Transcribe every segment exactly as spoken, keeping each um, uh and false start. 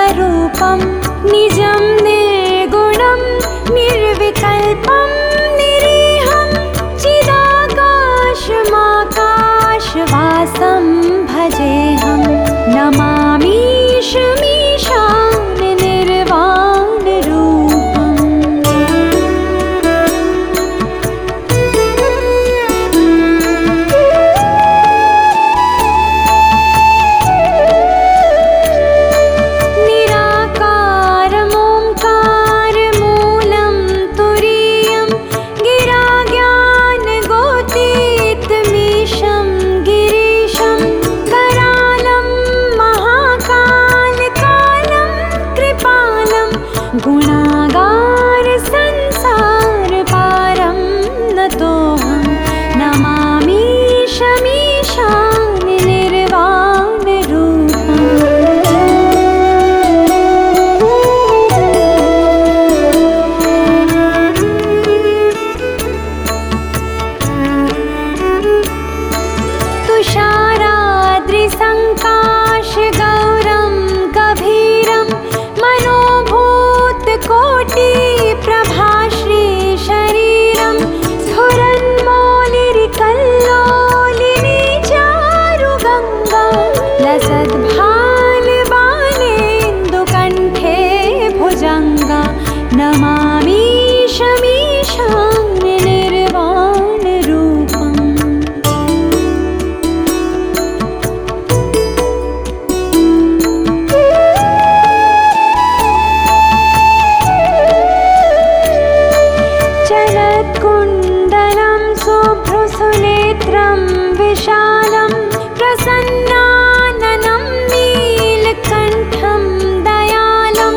स्वरूपं निजं निर्गुणं निर्विकल्पं निरीहं चिदाकाशमाकाशवासं भजेऽहं नमामीशमीशान निर्वाणरूपम्। निराकारमोङ्कारमूलं तुरीयं गिराज्ञानगोतीतमीशं गिरीशं करालं महाकालकालं कृपालं गुणागारसंसारपारं नतोऽहं नमामीशमीशान निर्वाणरूपम्। तुषाराद्रिसङ्काशगौरं गभीरं मनोभूतकोटिप्रभाश्रीशरीरं स्फुरन्मौलिरिकल्लोलिनी चारुगङ्गा लसद्भालबालेन्दुकण्ठे भुजङ्गा नमामीशमीशान निर्वाणरूपम्। चलत्कुण्डलं शुभ्रसुनेत्रं विशालं प्रसन्नाननं नीलकण्ठं दयालं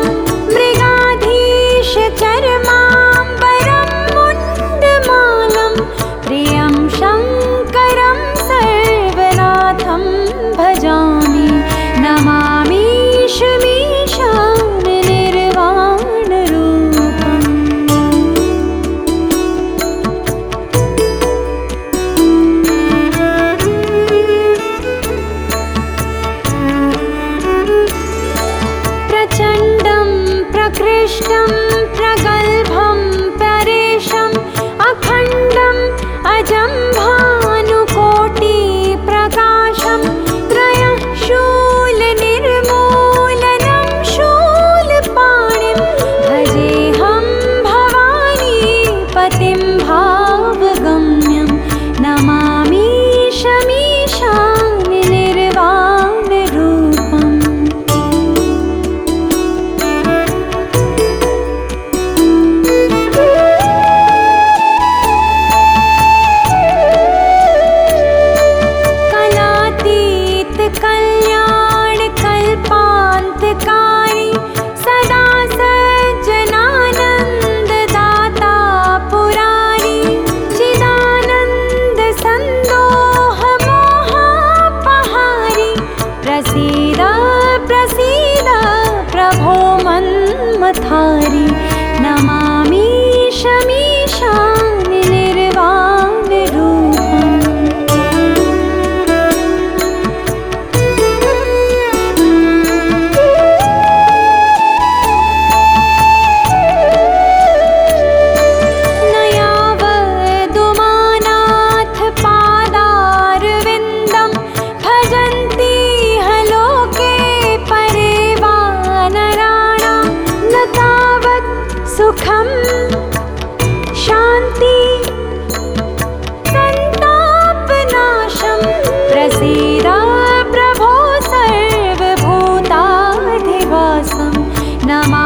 मृगाधीशचर्माम्बरं मुण्डमालं प्रियं शङ्करं सर्वनाथं भजामि नमामीशमीशान निर्वाणरूपम्। प्रचण्डं प्रकृष्टं प्रगल्भं परेशम् अखण्डम् अजं भानुकोटिप्रकाशं त्रयः शूलनिर्मूलनं शूलपाणिं भजेऽहं भवानीपतिं भावगम्यं नमामीशमीशान निर्वाणरूपम्। कलातीत कल्याण कल्पान्तकारी सदा सज्जनानन्ददाता पुरारी चिदानन्द सन्दोह मोहापहारी प्रसीद प्रसीद प्रभो मन्मथारी नमामीशमीशान निर्वाणरूपम्। न यावदुमानाथ पादारविन्दं भजन्ति ह लोके परे वा नराणां न तावत् सुखं शान्ति सन्तापनाशं प्रसीद प्रभो सर्वभूताधिवासं नमा